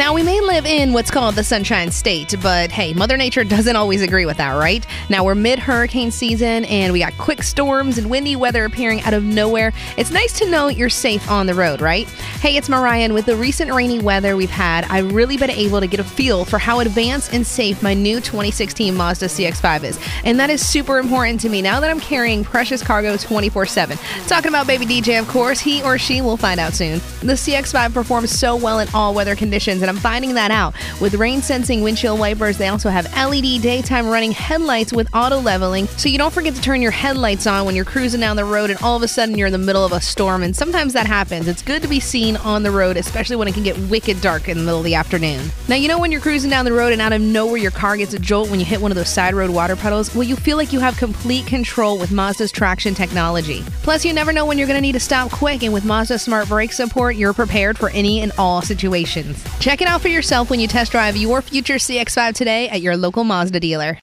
Now, we may live in what's called the Sunshine State, but hey, Mother Nature doesn't always agree with that, right? Now, we're mid-hurricane season, and we got quick storms and windy weather appearing out of nowhere. It's nice to know you're safe on the road, right? Hey, it's Mariah, and with the recent rainy weather we've had, I've really been able to get a feel for how advanced and safe my new 2016 Mazda CX-5 is. And that is super important to me now that I'm carrying precious cargo 24/7. Talking about baby DJ, of course, he or she will find out soon. The CX-5 performs so well in all weather conditions, and I'm finding that out. With rain-sensing windshield wipers, they also have LED daytime running headlights with auto-leveling, so you don't forget to turn your headlights on when you're cruising down the road and all of a sudden you're in the middle of a storm, and sometimes that happens. It's good to be seen on the road, especially when it can get wicked dark in the middle of the afternoon. Now, you know when you're cruising down the road and out of nowhere your car gets a jolt when you hit one of those side road water puddles? Well, you feel like you have complete control with Mazda's traction technology. Plus, you never know when you're going to need to stop quick, and with Mazda's smart brake support, you're prepared for any and all situations. Check it out for yourself when you test drive your future CX-5 today at your local Mazda dealer.